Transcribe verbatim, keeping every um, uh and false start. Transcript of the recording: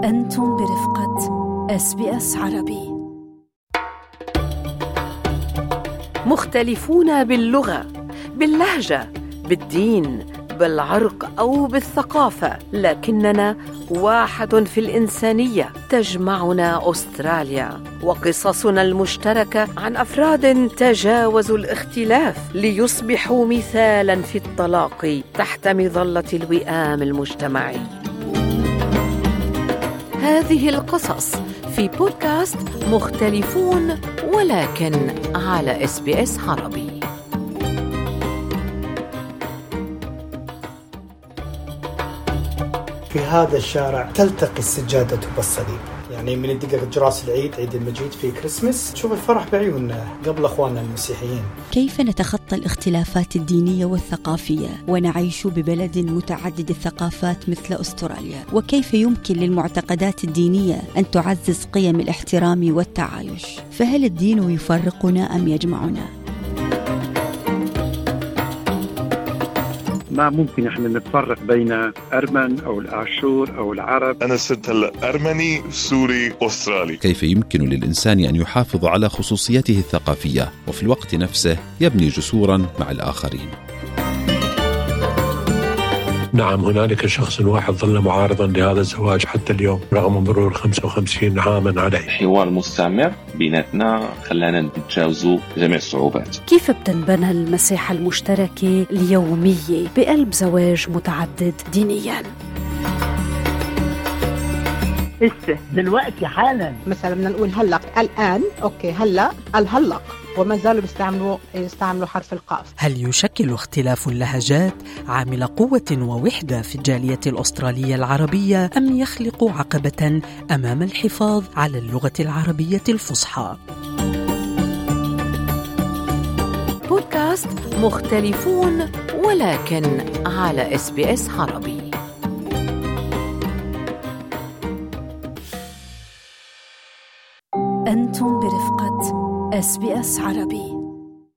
أنتم برفقة إس بي إس عربي. مختلفون باللغة، باللهجة، بالدين، بالعرق أو بالثقافة، لكننا واحد في الإنسانية. تجمعنا أستراليا وقصصنا المشتركة عن أفراد تجاوزوا الاختلاف ليصبحوا مثالاً في التلاقي تحت مظلة الوئام المجتمعي. هذه القصص في بودكاست مختلفون ولكن على إس بي إس عربي. في هذا الشارع تلتقي السجادة بالصليب، يعني من دقيقة جراس العيد، عيد المجيد، في كريسمس تشوف الفرح بعيوننا قبل أخواننا المسيحيين. كيف نتخطى الاختلافات الدينية والثقافية ونعيش ببلد متعدد الثقافات مثل أستراليا؟ وكيف يمكن للمعتقدات الدينية أن تعزز قيم الاحترام والتعايش؟ فهل الدين يفرقنا أم يجمعنا؟ ما ممكن احنا نفرق بين أرمن أو الآشور أو العرب. أنا صرت هلا أرمني سوري أسترالي. كيف يمكن للإنسان أن يحافظ على خصوصيته الثقافية وفي الوقت نفسه يبني جسورا مع الآخرين؟ نعم، هنالك شخص واحد ظل معارضا لهذا الزواج حتى اليوم رغم مرور خمسة وخمسين عاما عليه. حوار مستمر بيناتنا خلانا نتجاوزوا جميع الصعوبات. كيف بتنبنى المساحة المشتركة اليومية بقلب زواج متعدد دينيا؟ هسه دلوقتي حالا مثلا بدنا نقول هلق الآن، أوكي هلا الهلق، وما زالوا بيستعملوا يستعملوا حرف القاف. هل يشكل اختلاف اللهجات عامل قوة ووحدة في الجالية الأسترالية العربية أم يخلق عقبة أمام الحفاظ على اللغة العربية الفصحى؟ بودكاست مختلفون ولكن على إس بي إس عربي. أنتم برفقة إس بي إس عربي.